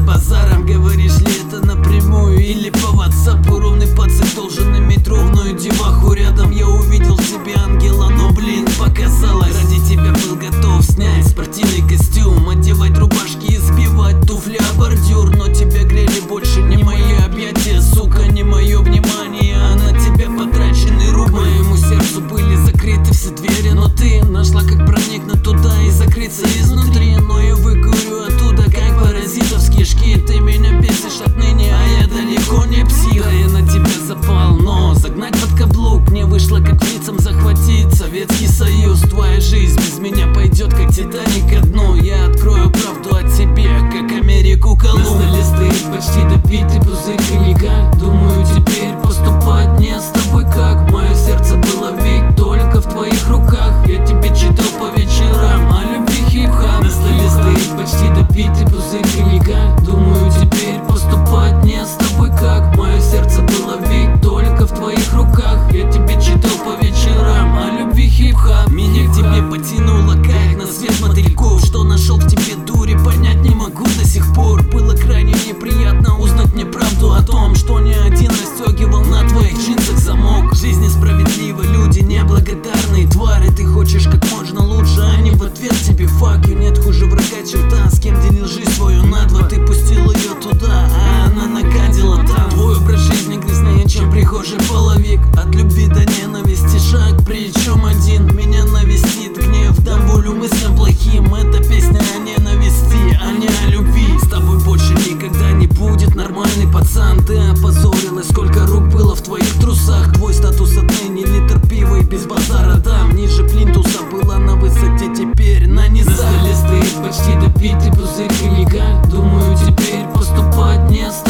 базаром. Говоришь ли это напрямую или по ватсапу? Ровный пацан должен иметь ровную деваху рядом. Я увидел в тебе ангела, но блин, показалось. Ради тебя был готов снять спортивный костюм, одевать рубашки и сбивать туфли о бордюр. Но тебя грели больше не мои объятия, сука, не мое внимание, а на тебя потраченный руб. Моему сердцу были закрыты все двери, но ты нашла, как проникнуть туда и закрыться изнутри. Но я выкурю оттуда, как паразитов с кишки. Ты меня бесишь отныне, а я далеко не псих. Да, я на тебя запал, но загнать под каблук не вышло, как лицам захватить Советский Союз. Твоя жизнь без меня пойдет, как Титаник ко дну. Я открою правду о тебе, как Америку Колумб. На столе стоит почти допитый пузырь коньяка. Думаю, теперь поступать мне с тобой как. Мое сердце было ведь только в твоих руках. Я тебе читал по вечерам о любви хип-хоп. На столе стоит почти допитый пузырь коньяка. Думаю, теперь поступать мне с тобой как. Мое сердце было ведь только в твоих руках. Я тебе читал по вечерам о любви хип-хоп. Меня к тебе потянуло, как на свет мотыльков. Что нашел в тебе дури, понять не могу до сих пор. Было крайне неприятно узнать мне правду о том, что ни один расстегивал на твоих джинсах замок. Жизнь несправедлива, люди неблагодарные твари. Ты хочешь как можно лучше, а не в ответ тебе fuck you. Нет хуже врага, чем та, с кем делил жизнь свою на два. Ты пустил ее туда, а она нагадила там. Твой образ жизни грязнее, чем прихожий половик. От любви до ненависти шаг, причем один. Меня навестит гнев, дам волю мыслям плохим. Это песня о ненависти, а не о любви. С тобой больше никогда не будет нормальный пацан. Ты опозорилась, сколько рук было в твоих трусах. Твой статус отныне литр пива и без базара дам. Ниже плинтуса была на высоте, теперь на низах. На столе стоит почти допитый пузырь коньяка. Думаю, теперь поступать не с